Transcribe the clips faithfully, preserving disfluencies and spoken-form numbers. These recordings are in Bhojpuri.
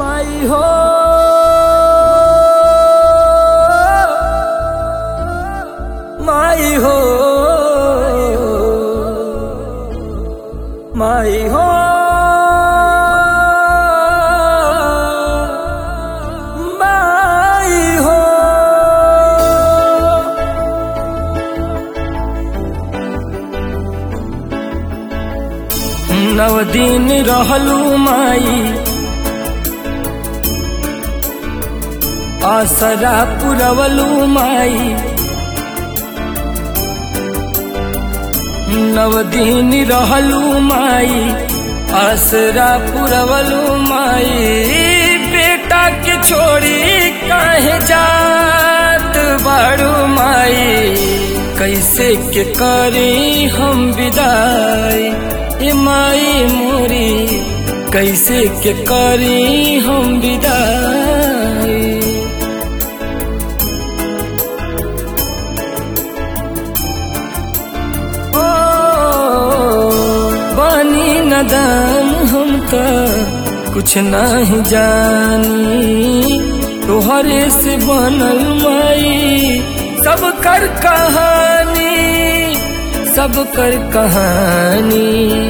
माई हो माई हो माई हो माई हो नव दिन रहलू माई आसरा पुरवलू माई नव दिन रहलू माई आसरा पुरवलू माई बेटा के छोड़ी काहे जात बाड़ू माई कैसे के करी हम विदाई ए माई मोरी कैसे के करी हम विदाई नदान हम का कुछ नहीं जानी तोहरे से बनल माई सब कर कहानी सब कर कहानी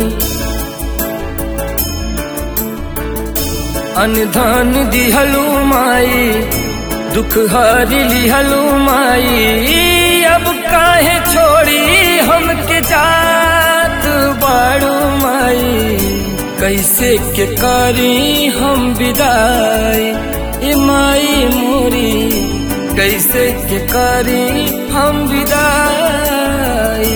अनधान दिहलू माई दुख हरी लिहलू माई अब काहे छोड़ी हमके जात बाड़ू माई कैसे के करी हम विदाई ए माई मोरी कैसे के करी हम विदाई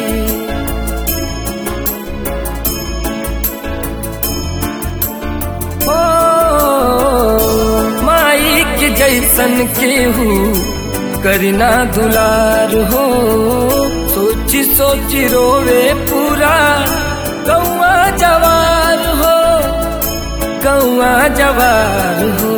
ओ माई के जैसन केहू करना दुलार हो सोची सोची रोवे पूरा गौआ जवार हो गौआ जवार हो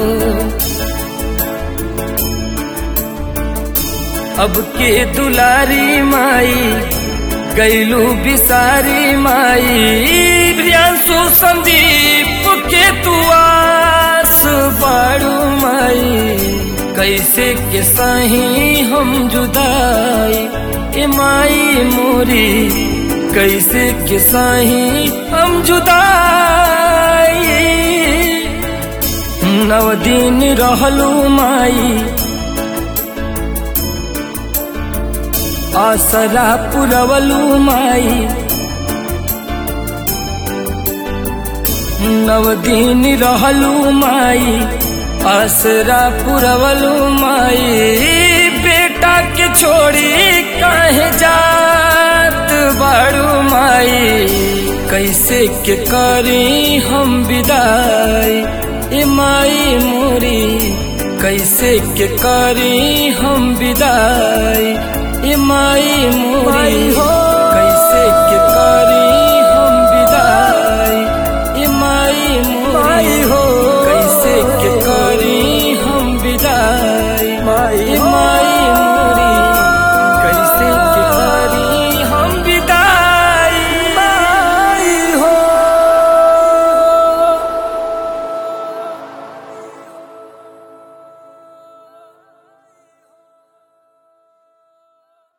अब के दुलारी माई गैलू बिसारी माई प्रियांशु संदीप के तुआस बाड़ू माई कैसे के सही हम जुदाई ए माई मोरी कैसे के सही हम जुदाई नव दिन रहलू माई आसरा पुरवलू माई नव दिन रहलू माई आसरा पुरवलू माई बेटा के छोड़ी काहे जात बाड़ू माई कैसे के करी हम विदाई ए माई मोरी कैसे के करी हम विदाई ए माई मोरी हो